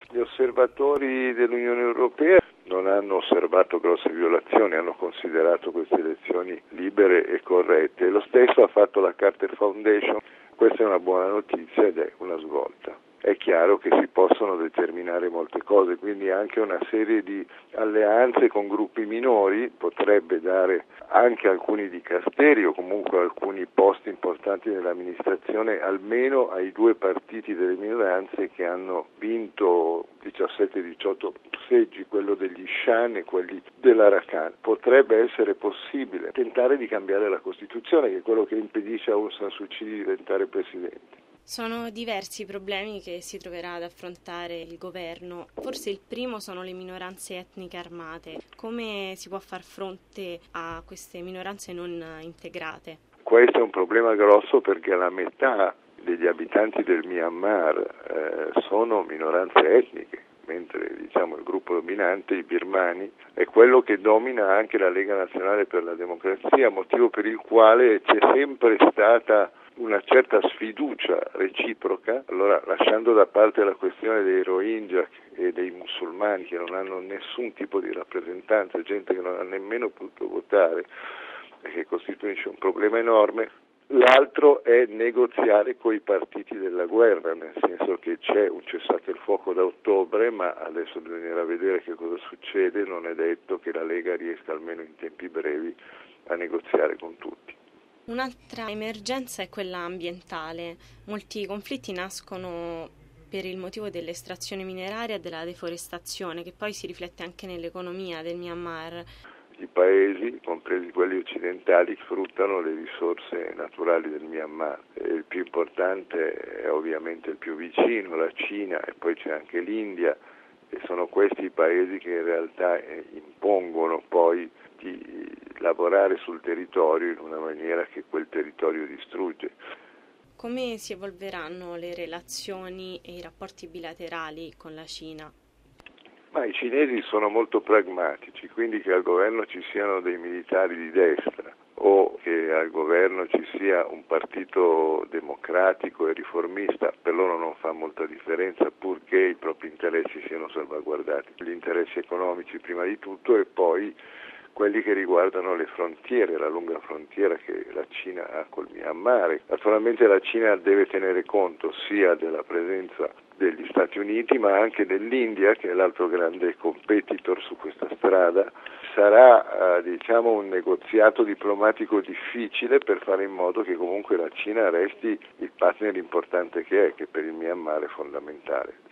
Gli osservatori dell'Unione Europea non hanno osservato grosse violazioni, hanno considerato queste elezioni libere e corrette. Lo stesso ha fatto la Carter Foundation. Questa è una buona notizia ed è una svolta. È chiaro che si possono determinare molte cose, quindi anche una serie di alleanze con gruppi minori potrebbe dare anche alcuni dicasteri o comunque alcuni posti importanti nell'amministrazione, almeno ai due partiti delle minoranze che hanno vinto 17-18 seggi, quello degli Shan e quelli dell'Arakan. Potrebbe essere possibile tentare di cambiare la Costituzione, che è quello che impedisce a Aung San Suu Kyi di diventare presidente. Sono diversi i problemi che si troverà ad affrontare il governo. Forse il primo sono le minoranze etniche armate. Come si può far fronte a queste minoranze non integrate? Questo è un problema grosso perché la metà degli abitanti del Myanmar sono minoranze etniche, mentre il gruppo dominante, i birmani, è quello che domina anche la Lega Nazionale per la Democrazia, motivo per il quale c'è sempre stata una certa sfiducia reciproca. Allora, lasciando da parte la questione dei Rohingya e dei musulmani che non hanno nessun tipo di rappresentanza, gente che non ha nemmeno potuto votare e che costituisce un problema enorme, l'altro è negoziare coi partiti della guerra, nel senso che c'è un cessate il fuoco da ottobre, ma adesso bisognerà vedere che cosa succede, non è detto che la Lega riesca almeno in tempi brevi a negoziare con tutti. Un'altra emergenza è quella ambientale. Molti conflitti nascono per il motivo dell'estrazione mineraria e della deforestazione, che poi si riflette anche nell'economia del Myanmar. I paesi, compresi quelli occidentali, sfruttano le risorse naturali del Myanmar. Il più importante è ovviamente il più vicino, la Cina, e poi c'è anche l'India, e sono questi i paesi che in realtà impongono poi di lavorare sul territorio in una maniera che quel territorio distrugge. Come si evolveranno le relazioni e i rapporti bilaterali con la Cina? Ma i cinesi sono molto pragmatici, quindi che al governo ci siano dei militari di destra o che al governo ci sia un partito democratico e riformista, per loro non fa molta differenza, purché i propri interessi siano salvaguardati. Gli interessi economici prima di tutto e poi quelli che riguardano le frontiere, la lunga frontiera che la Cina ha col Myanmar. Naturalmente la Cina deve tenere conto sia della presenza degli Stati Uniti ma anche dell'India, che è l'altro grande competitor su questa strada. Sarà un negoziato diplomatico difficile per fare in modo che comunque la Cina resti il partner importante che è, che per il Myanmar è fondamentale.